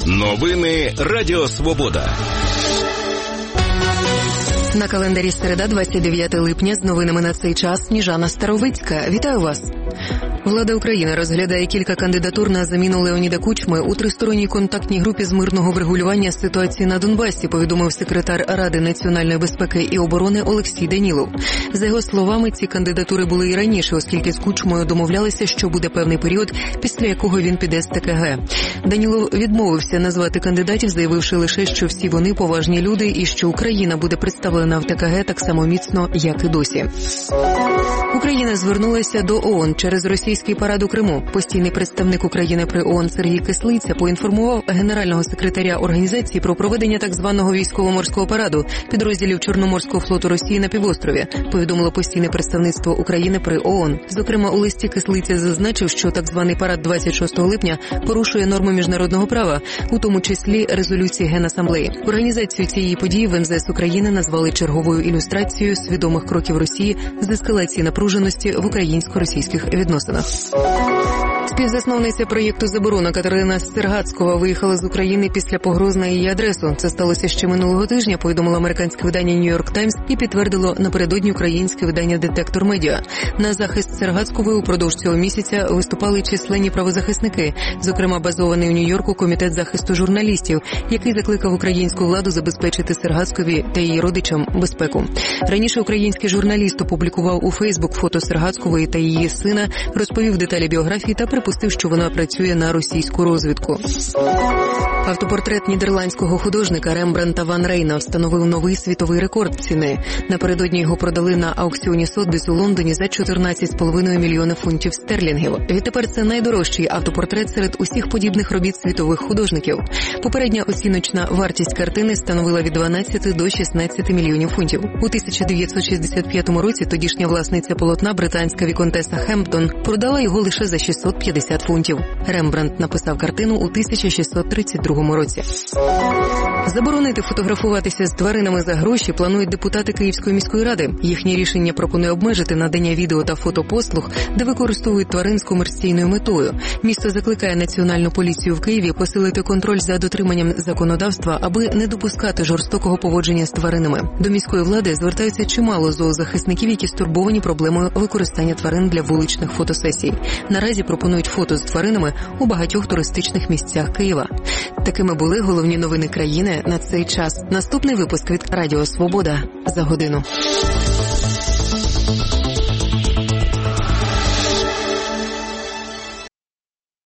Новини Радіо Свобода. На календарі середа, 29 липня, з новинами на цей час Сніжана Старовицька. Вітаю вас! Влада України розглядає кілька кандидатур на заміну Леоніда Кучми у тристоронній контактній групі з мирного врегулювання ситуації на Донбасі, повідомив секретар Ради національної безпеки і оборони Олексій Данілов. За його словами, ці кандидатури були і раніше, оскільки з Кучмою домовлялися, що буде певний період, після якого він піде з ТКГ. Данілов відмовився назвати кандидатів, заявивши лише, що всі вони поважні люди і що Україна буде представлена в ТКГ так само міцно, як і досі. Україна звернулася до ООН через російський парад у Криму. Постійний представник України при ООН Сергій Кислиця поінформував генерального секретаря організації про проведення так званого військово-морського параду підрозділів Чорноморського флоту Росії на півострові, повідомило постійне представництво України при ООН. Зокрема, у листі Кислиця зазначив, що так званий парад 26 липня порушує норми міжнародного права, у тому числі резолюції Генасамблеї. Організацію цієї події в МЗС України назвали черговою ілюстрацією свідомих кроків Росії з ескалації напруженості в українсько-російських відносинах. Співзасновниця проєкту «Заборона» Катерина Сергацькова виїхала з України після погроз на її адресу. Це сталося ще минулого тижня, повідомило американське видання «Нью-Йорк Таймс» і підтвердило напередодні українське видання «Детектор Медіа». На захист Сергацькової упродовж цього місяця виступали численні правозахисники, зокрема базований у Нью-Йорку Комітет захисту журналістів, який закликав українську владу забезпечити Сергацьковій та її родичам безпеку. Раніше український журналіст опублікував у Фейсбук фото Сергацькової та її сина, розповів деталі біографії та припустив, що вона працює на російську розвідку. Автопортрет нідерландського художника Рембрандта Ван Рейна встановив новий світовий рекорд ціни. Напередодні його продали на аукціоні Сотбіс у Лондоні за 14,5 мільйони фунтів стерлінгів. Відтепер це найдорожчий автопортрет серед усіх подібних робіт світових художників. Попередня оціночна вартість картини становила від 12 до 16 мільйонів фунтів. У 1965 році тодішня власниця полотна, британська віконтеса Хемптон, продала його лише за 650 фунтів. Рембрандт написав картину у 1632 році. Заборонити фотографуватися з тваринами за гроші планують депутати Київської міської ради. Їхнє рішення пропонує обмежити надання відео та фотопослуг, де використовують тварин з комерційною метою. Місто закликає Національну поліцію в Києві посилити контроль за дотриманням законодавства, аби не допускати жорстокого поводження з тваринами. До міської влади звертаються чимало зоозахисників, які стурбовані проблемою використання тварин для вуличних фотосесій. Наразі пропонують фото з тваринами у багатьох туристичних місцях Києва. Такими були головні новини країни на цей час. Наступний випуск від Радіо Свобода за годину.